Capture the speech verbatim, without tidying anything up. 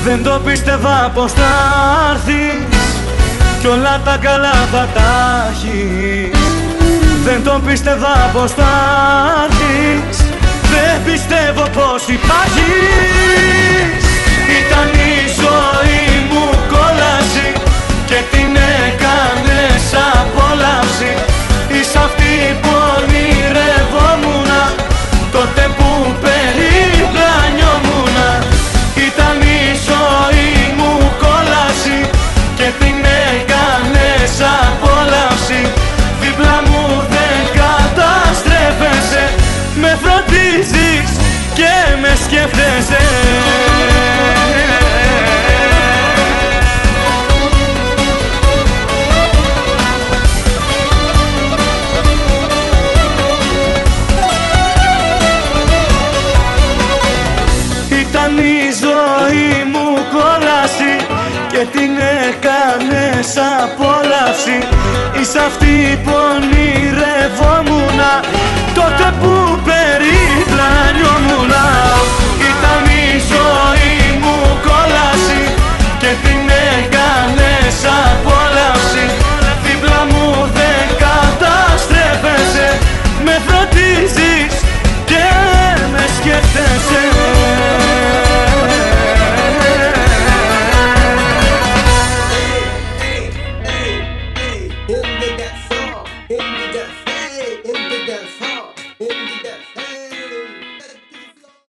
Δεν το πίστευα πως θα έρθεις κι όλα τα καλά θα τα έχεις. Δεν το πίστευα πως θα έρθεις, δεν πιστεύω πως υπάρχεις. Ήταν η ζωή μου κόλαση και την έκανες απόλαυση. Είσαι αυτή που ονειρευόμουνα τότε που περηπλανιόμουνα. Ήταν η ζωή μου κόλαση και την έκανες απόλαυση. Δίπλα μου δεν καταστρέφεσαι, με φροντίζεις και με σκέφτεσαι. Ήταν η ζωή μου κόλαση και την έκανες απόλαυση. Είσαι αυτή που ονειρευόμουνα τότε που περί